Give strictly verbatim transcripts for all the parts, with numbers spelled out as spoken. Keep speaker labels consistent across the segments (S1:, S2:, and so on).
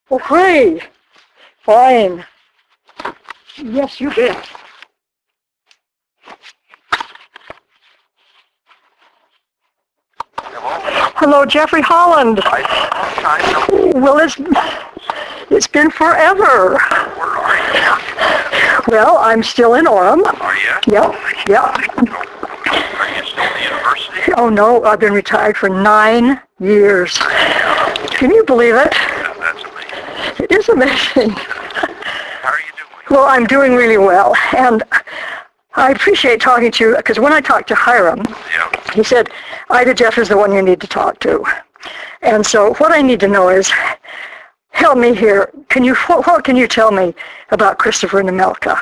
S1: Oh, hi. Fine. Yes, you bet.
S2: Hello.
S1: Hello, Jeffrey Holland.
S2: I long time no.
S1: Well, it's it's been forever.
S2: Where are you?
S1: Well, I'm still in Orem.
S2: Are you?
S1: Yep, yep.
S2: Are you still at the university?
S1: Oh no, I've been retired for nine years. Can you believe it?
S2: Yeah, that's amazing.
S1: It is amazing.
S2: How are you doing?
S1: Well, I'm doing really well, and I appreciate talking to you, because when I talked to Hiram,
S2: Yeah.
S1: he said, Ida Jeff is the one you need to talk to. And so what I need to know is, help me here. Can you, what, what can you tell me about Christopher Nemelka?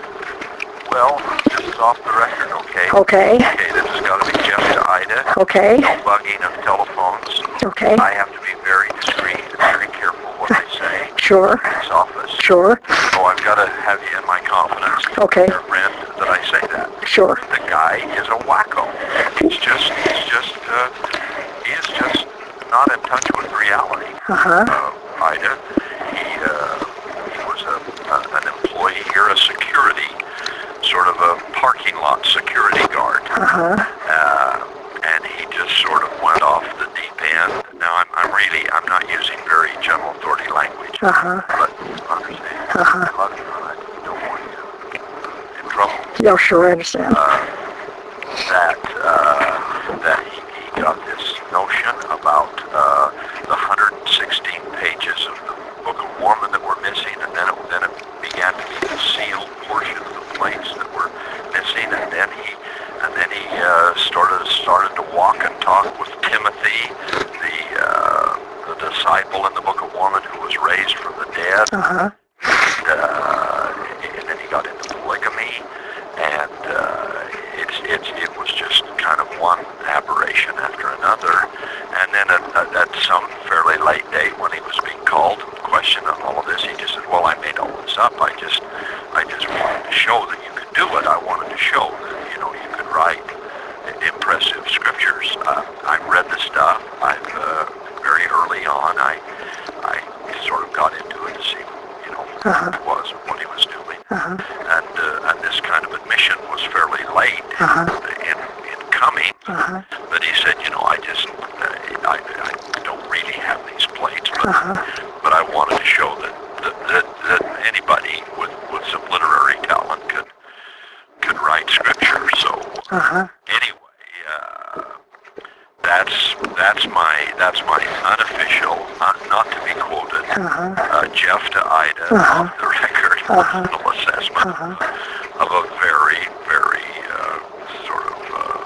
S2: Well, this is off the record, okay?
S1: Okay.
S2: Okay, this has got to be Jeff to Ida.
S1: Okay.
S2: No bugging of telephones.
S1: Okay.
S2: I have to be very discreet and very careful what I say.
S1: Sure.
S2: In this office.
S1: Sure.
S2: So I've got to have you in my confidence.
S1: Okay.
S2: Your friend, that I say that.
S1: Sure.
S2: The guy is a wacko. He's just, he's just, uh, he is just not in touch with reality.
S1: Uh-huh.
S2: Uh, Ida, he, uh, he was a, uh, an employee here, a security, sort of a parking lot security guard.
S1: Uh-huh.
S2: Uh, and he just sort of went off the deep end. Now, I'm, I'm really, I'm not using very general authority language.
S1: Uh-huh.
S2: But understand.
S1: Uh-huh.
S2: I don't want you in trouble.
S1: Yeah, sure, I understand.
S2: Uh, that uh, that he, he got this notion about uh, the one hundred sixteen pages of the Book of Mormon that were missing, and then it, then it began to be the sealed portion of the plates that were missing, and then he and then he uh, started started to walk and talk with Timothy, the uh, the disciple in the Book of Mormon who was raised from the dead.
S1: Uh-huh.
S2: And, uh, and then he got into polygamy, and uh, it's it's it was just kind of one aberration after another. And then at, at, at some fairly late date, when he was being called and questioned on all of this, he just said, "Well, I made all this up. I just I just wanted to show that you could do it. I wanted to show that you know you could write impressive scriptures. Uh, I've read the stuff. I've uh, very early on, I I sort of got into it to see."
S1: Uh-huh.
S2: What he was, what he was doing,
S1: uh-huh.
S2: and uh, and this kind of admission was fairly late
S1: uh-huh.
S2: in, in coming.
S1: Uh-huh.
S2: But he said, you know, I just uh, I, I don't really have these plates, but,
S1: uh-huh.
S2: but I wanted to show that that, that, that anybody with, with some literary talent could could write scripture. So
S1: uh-huh.
S2: anyway, uh, that's that's my that's my unofficial, uh, not to be quoted,
S1: uh-huh.
S2: uh, Jeff to Ida
S1: uh-huh.
S2: off the record
S1: uh-huh.
S2: personal assessment
S1: uh-huh.
S2: of a very very uh, sort of uh,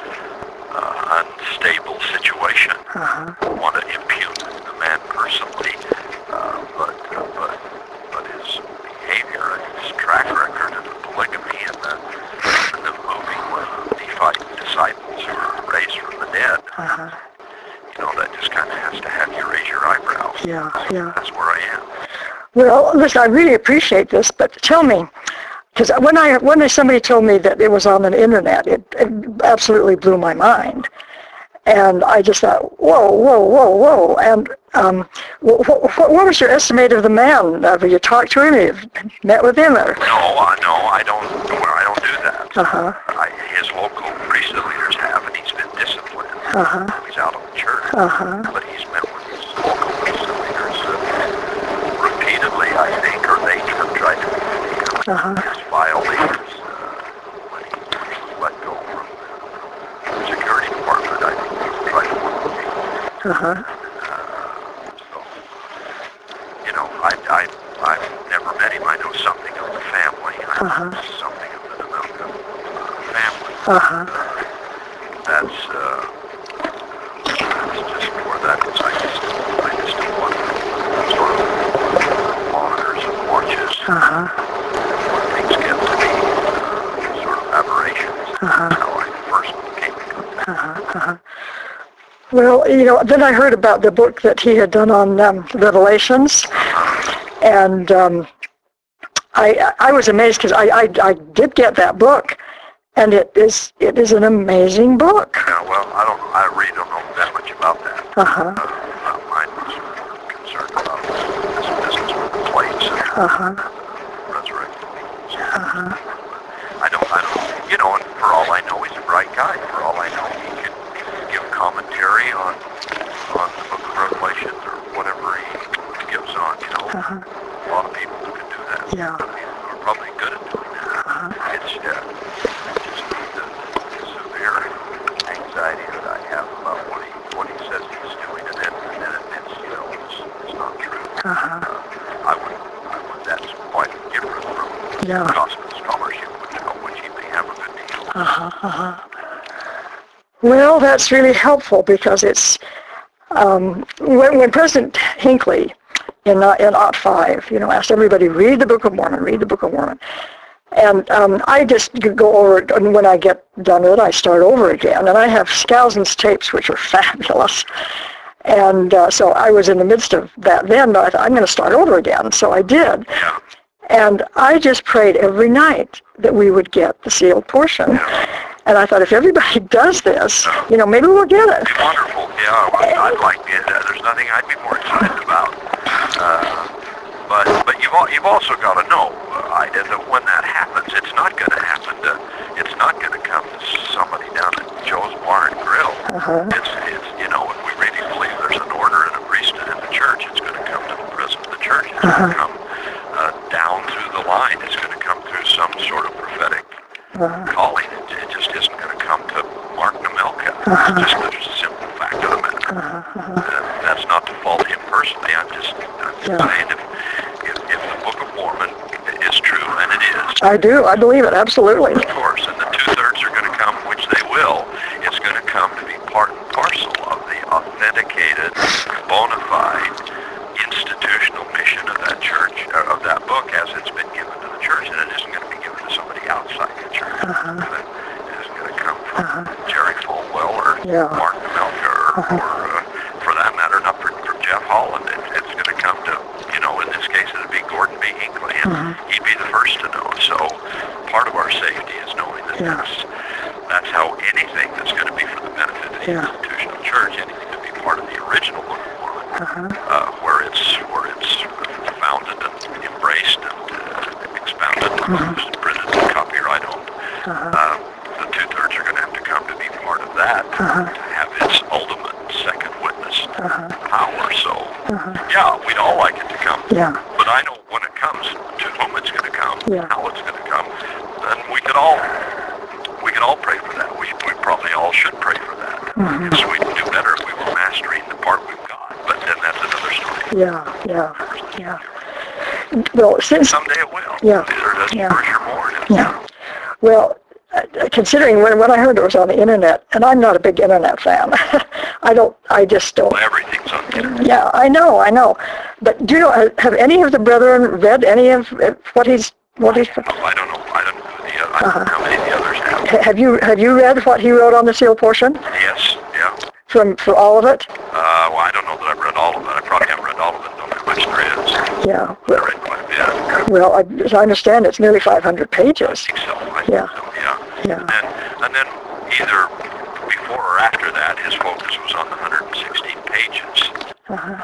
S2: uh, unstable situation.
S1: Uh-huh.
S2: I want to impugn the man personally, uh, but uh, but but his behavior and his track record of the polygamy and the and the moving with Nephite disciples who were raised from the dead.
S1: Uh-huh.
S2: You know, that just kind of has to have you raise your eyebrows.
S1: Yeah, yeah.
S2: That's where I am.
S1: Well, listen, I really appreciate this, but tell me, because when I when somebody told me that it was on the internet, it, it absolutely blew my mind, and I just thought, whoa, whoa, whoa, whoa, and um, what, what, what was your estimate of the man? Have you talked to him? Have you met with him? Or?
S2: No, uh, no, I don't. I don't do that.
S1: Uh-huh.
S2: I, his local priesthood leaders have, and he's been disciplined.
S1: Uh-huh.
S2: He's out of the church,
S1: uh-huh.
S2: but he's met with his local priesthood leaders uh, repeatedly, I think, or they have tried to meet him.
S1: Uh-huh.
S2: His file leaders, uh, when he was let go from the security department, I think he tried to work with him.
S1: Uh-huh.
S2: Uh, so, you know, I, I, I've never met him. I know something of the family. I know
S1: Uh-huh.
S2: something of the Nemelka family.
S1: Uh-huh.
S2: Uh, that's, uh, that's just where that is. I just, I just don't want to sort of monitors and watches
S1: Uh-huh.
S2: when things get to be uh, sort of aberrations.
S1: Uh-huh.
S2: That's how I first came to contact.
S1: Uh-huh. Uh-huh. Well, you know, then I heard about the book that he had done on um, Revelations, and um, I I was amazed because I, I I did get that book, and it is it is an amazing book.
S2: Yeah, well, I don't, I really don't know that much about that.
S1: Uh-huh.
S2: Uh, uh, mine was concerned about this, this
S1: Uh-huh.
S2: resurrected people. So,
S1: Uh-huh.
S2: I don't, I don't, you know, and for all I know, he's a bright guy. For all I know, he could give commentary on on the book of Revelation or whatever he gives on, you know.
S1: Uh-huh.
S2: A lot of people can do that.
S1: Yeah.
S2: A lot of people are probably good at doing that.
S1: Uh-huh.
S2: It's uh, just the, the severe anxiety that I have about what he what he says he's doing, and then and then admits, you know, it's, it's not true.
S1: Uh-huh.
S2: Uh, I would, I would, that's quite different from
S1: Yeah.
S2: gospel scholarship, which, of which he may have a good deal.
S1: Uh-huh. Uh-huh. Well, that's really helpful because it's um, when, when President Hinckley in uh, in Ot five, you know, asked everybody read the Book of Mormon, read the Book of Mormon, and um, I just go over it, and when I get done with it, I start over again, and I have Skousen's tapes, which are fabulous. And uh, so I was in the midst of that then, but I thought, I'm going to start over again. So I did.
S2: Yeah.
S1: And I just prayed every night that we would get the sealed portion.
S2: Yeah.
S1: And I thought, if everybody does this, you know, maybe we'll get it.
S2: It'd be wonderful. Yeah, well, I'd like it. Uh, there's nothing I'd be more excited about. Uh, but but you've al- you've also got to know, uh, Ida, that when that happens, it's not going to happen to. It's not going to come to somebody down at Joe's Bar and Grill.
S1: Uh-huh.
S2: It's it's you know, if we really believe there's an order and a priesthood in the church, it's going to come to the president of the church. It's
S1: Uh-huh.
S2: going to come uh, down through the line. It's going to come through some sort of prophetic
S1: Uh-huh.
S2: calling. It, it just isn't going to come to Mark Nemelka.
S1: Uh-huh.
S2: It's just the simple fact of the matter.
S1: Uh-huh. Uh-huh.
S2: Uh, that's not to fault him personally. I'm just, I'm just
S1: Yeah.
S2: saying if, if, if the Book of Mormon is true, and it is,
S1: I do. I believe it. Absolutely.
S2: of course, and the two-thirds are going to come, which they will, it's going to come to be part and parcel of the authenticated, bona fide, institutional mission of that church, or of that book as it's been given to the church, and it isn't going to be given to somebody outside the church.
S1: Uh-huh.
S2: It isn't going to come from
S1: Uh-huh.
S2: Jerry Falwell or
S1: Yeah.
S2: Mark Nemelka or,
S1: Uh-huh.
S2: or uh, for that matter, not for, for Jeff Holland. It, it's going to come to, you know, in this case, it would be Gordon B. Hinckley, and
S1: Uh-huh.
S2: he'd be the first to know. So part of our safety is knowing that
S1: Yeah.
S2: that's, that's how anything that's going to be for the benefit of the
S1: Yeah.
S2: institutional church, anything to be part of the original Book of Mormon,
S1: Uh-huh.
S2: uh, where it's where it's founded and embraced and uh, expounded and used and printed and copyright owned.
S1: Uh-huh.
S2: Uh, the two-thirds are going to have to come to be part of that
S1: Uh-huh.
S2: to have its ultimate second witness
S1: Uh-huh.
S2: power. So,
S1: Uh-huh.
S2: yeah, we'd all like it to come.
S1: Yeah.
S2: But I know when it comes, to whom it's going to come,
S1: Yeah.
S2: how it's going to come, then we could all we could all pray for that. We, we probably all should pray for that.
S1: Mhm.
S2: Yes, we'd do better if we were mastering the part we've got. But then that's another story.
S1: Yeah. Yeah. Yeah. Well, since
S2: Someday it will.
S1: Yeah.
S2: Either that's
S1: Yeah.
S2: first you're born.
S1: Yeah. Well, uh, considering when, when I heard it was on the internet, and I'm not a big internet fan. I don't, I just don't.
S2: Well, everything's on the internet.
S1: Yeah, I know, I know. But do you know, have any of the brethren read any of uh, what he's, what he's,
S2: Oh, I don't know. I don't know who the other, I don't
S1: Uh-huh.
S2: know how many of the others have.
S1: ha- have you, have you read what he wrote on the sealed portion?
S2: Yes. Yeah.
S1: From, for all of it?
S2: Uh, well, I don't know that I've read all of it. I probably haven't read all of it. Don't know how much there is.
S1: Yeah.
S2: I read quite a bit.
S1: Well, I, as I understand, it's nearly five hundred
S2: I
S1: pages.
S2: think so. I
S1: Yeah.
S2: think so, yeah.
S1: Yeah.
S2: And then, and then either before or after that, his focus was on the one hundred sixteen pages.
S1: Uh-huh.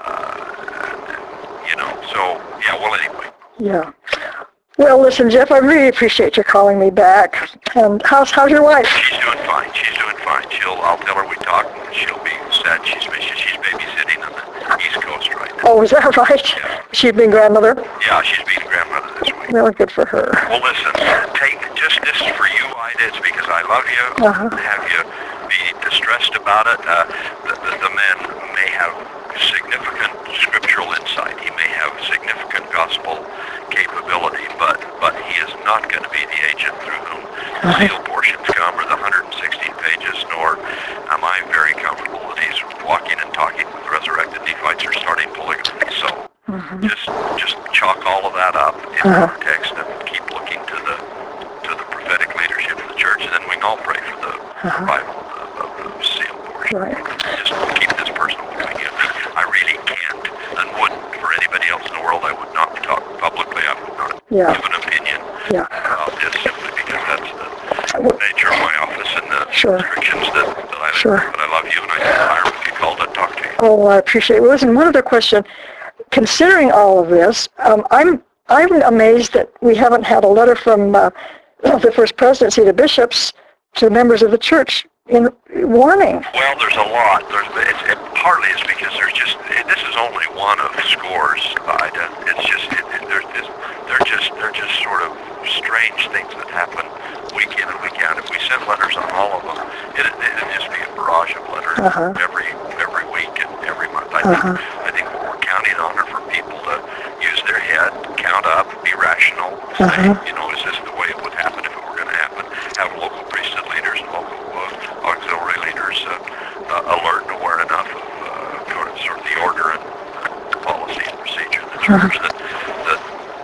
S2: Uh, you know, so, yeah, well, anyway.
S1: Yeah. Well, listen, Jeff, I really appreciate you calling me back. And how's, how's your wife?
S2: She's doing fine. She's doing fine. She'll, I'll tell her we talked, and she'll be sad. She's, she's babysitting on the East Coast right now.
S1: Oh, is that right?
S2: Yeah.
S1: She's been grandmother?
S2: Yeah, she's being a grandmother this week.
S1: Well, good for her.
S2: Well, listen, take just this is for you, Ida. It's because I love you.
S1: Uh-huh.
S2: Have you be distressed about it? Uh, the, the, the man may have significant scriptural insight. He may have significant gospel capability, but but he is not going to be the agent through whom the sealed portions come or the one hundred sixteen pages, nor am I very comfortable that he's walking and talking with resurrected Nephites or starting polygamy. So
S1: Mhm.
S2: just just chalk all of that up in
S1: Uh-huh.
S2: context and keep looking to the to the prophetic leadership of the church, and then we can all pray for the
S1: Uh-huh.
S2: revival of the, of the sealed portion.
S1: Right.
S2: Just keep this personal between you and me. I really can't and wouldn't for anybody else in the world. I would not talk publicly. I would not
S1: Yeah.
S2: give an opinion
S1: Yeah.
S2: about this simply because that's the
S1: Well,
S2: nature of my office and the
S1: Sure.
S2: restrictions that, that I
S1: Sure.
S2: But I love you, and I admire if you called and talked to you.
S1: Oh, I appreciate it. Well, listen, one other question. Considering all of this, um, I'm I'm amazed that we haven't had a letter from uh, the First Presidency to bishops, to members of the church, in warning.
S2: Well, there's a lot. There's, it's, it, partly it's because there's just, it, this is only one of scores, Ida. It's just, it, it, there's this, they're just, they're just sort of strange things that happen week in and week out. If we send letters on all of them, it, it, it'd just be a barrage of letters
S1: uh-huh.
S2: every every week and every month. I
S1: uh-huh.
S2: think I think what we're counting on are for people to use their head, count up, be rational, say,
S1: uh-huh.
S2: you know, is this the way it would happen if it were going to happen? Have local priesthood leaders and local uh, auxiliary leaders uh, uh, alert and aware enough of uh, sort of the order and uh, policy and procedure in the church
S1: uh-huh.
S2: that that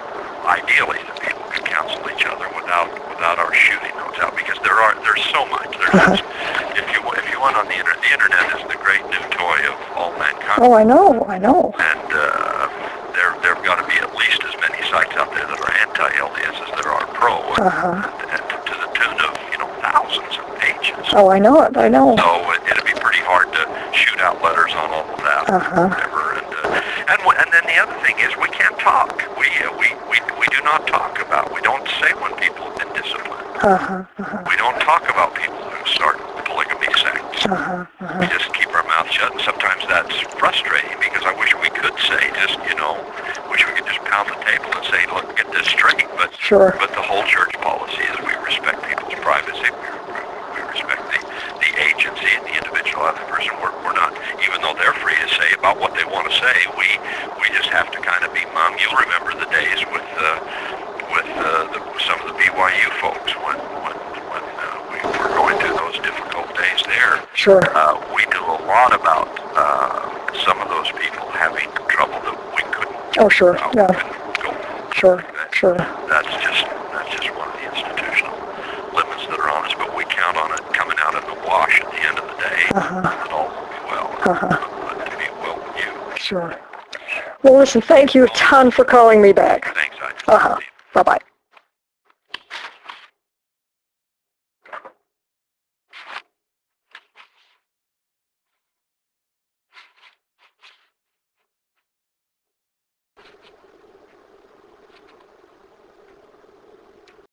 S2: ideally that people could counsel each other without without our shooting notes out, because there are there's so much. There's
S1: uh-huh.
S2: if you if you went on the internet, the internet is the great new toy of all mankind.
S1: Oh, I know, I know.
S2: And uh, there there've got to be at least as many sites out there that are anti-L D S as there are pro, and,
S1: uh-huh.
S2: and, and to, to the tune of you know thousands of pages.
S1: Oh, I know it. I know.
S2: So it, it'd be pretty hard to shoot out letters on all of that,
S1: uh-huh.
S2: or whatever. And uh, and w- and then the other thing is we can't talk. We uh, we we we do not talk about. We don't say when people have been disciplined.
S1: Uh-huh. Uh-huh.
S2: We don't talk about people who start polygamy sects.
S1: Uh-huh. Uh-huh.
S2: We just keep our mouth shut, and sometimes that's frustrating because I wish we could say just, you know, wish we could just pound the table and say, look, get this straight. But
S1: Sure.
S2: but the whole church policy is we respect people's privacy. We, we respect the, the agency and the individual other person. We're, we're not, even though they're free to say about what they want to say, we we just have to kind of be mum. You'll remember the days with uh, with uh, the, some of the B Y U folks when when when uh, we were going through those difficult days there.
S1: Sure.
S2: Uh, we knew a lot about uh, some of those people having trouble that we couldn't.
S1: Oh, sure.
S2: Uh,
S1: Yeah.
S2: couldn't go.
S1: Sure.
S2: That,
S1: Sure.
S2: That's just that's just one of the institutional limits that are on us. But we count on it coming out in the wash at the end of the day.
S1: Uh-huh.
S2: That all will be well.
S1: Uh-huh.
S2: But to be well with you.
S1: Sure. Well, listen, thank you a ton for calling me back.
S2: Thanks, I.
S1: Uh-huh. Bye-bye.